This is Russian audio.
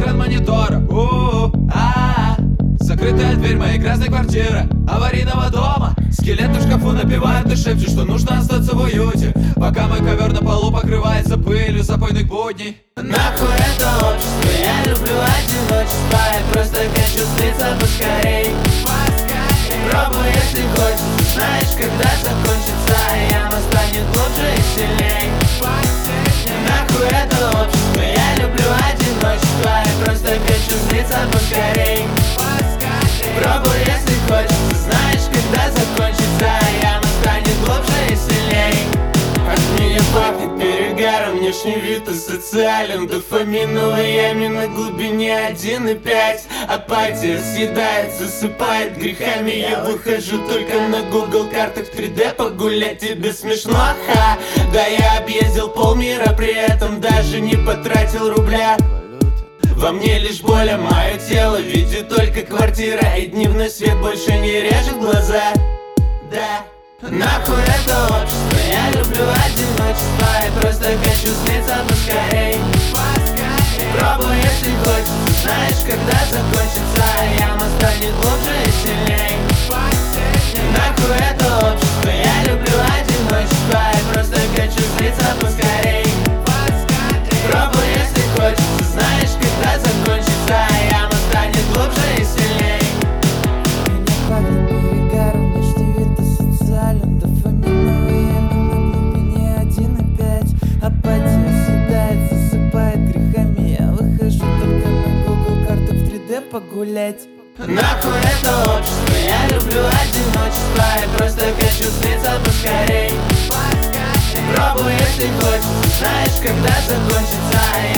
экран монитора. Закрытая дверь моей грязной квартиры, аварийного дома. Скелет в шкафу напевает и шепчет, что нужно остаться в уюте, пока мой ковер на полу покрывается пылью запойных будней. Нахуй это общество, я люблю одиночество. Я просто хочу слиться поскорей. Пробуй, если хочешь, знаешь, когда закончится, яма станет глубже и сильней. Нахуй это общество, я люблю одиночество. Я просто хочу слиться поскорей. Пробуй, если хочешь, знаешь, когда закончится, яма станет глубже и сильней. От меня пахнет перегаром, внешний вид асоциален. Дофаминовой яме на глубине 1,5. Апатия съедает, засыпает грехами. Я выхожу только на Google картах 3D погулять. Тебе смешно? Ха! Да я объездил полмира, при этом даже не потратил рубля. Во мне лишь боль, а мое тело видит только квартира. И дневной свет больше не режет глаза. Да. Нахуй это общество, я люблю одиночество. Я просто хочу слиться поскорей. Пробуй, если хочешь, знаешь, когда закончится, яма станет глубже и сильней. Нахуй это общество, я люблю одиночество. Я просто хочу слиться поскорей. Пробуй, если хочешь, знаешь, когда закончится, яма станет глубже и сильней. Меня пахнет перегаром, внешний вид асоциален. Дофаминовая яма на глубине 1,5. Апатия съедает, засыпает грехами. Я выхожу только на Google картах в 3D погулять. Нахуй это общество, я люблю одиночество. Я просто хочу слиться поскорей. Пробуй, если хочешь, знаешь, когда закончится,